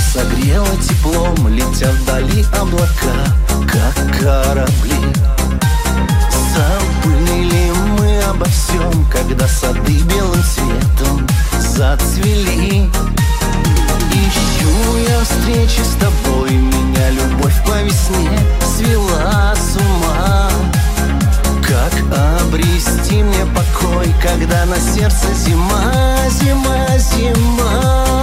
согрела теплом, летят вдали облака, как корабли. Забыли ли мы обо всем, когда сады белым цветом зацвели? Ищу я встречи с тобой, меня любовь по весне свела с ума. Как обрести мне покой, когда на сердце зима, зима, зима?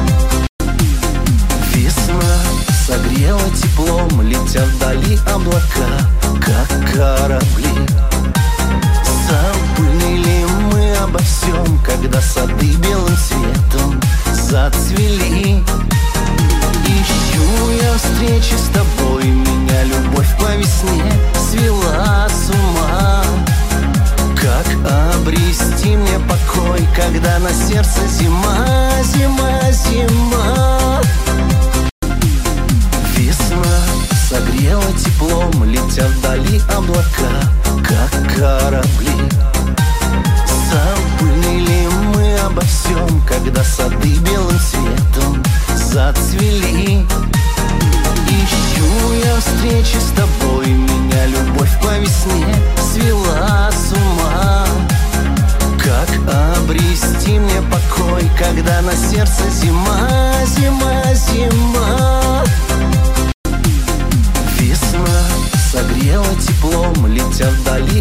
Весна согрела теплом, летят вдали облака, как корабли. Забыли ли мы обо всем, когда сады белым цветом зацвели? Ищу я встречи с тобой, меня любовь по весне свела с ума. Как обрести мне покой, когда на сердце зима, зима, зима? Весна согрела теплом, летят вдали облака, как корабли. Забыли ли мы обо всем, когда сады белым цветом зацвели? Ищу я встречи с тобой, меня любовь по весне свела с ума. Как обрести мне покой, когда на сердце зима, зима, зима? Весна согрела теплом, летят вдали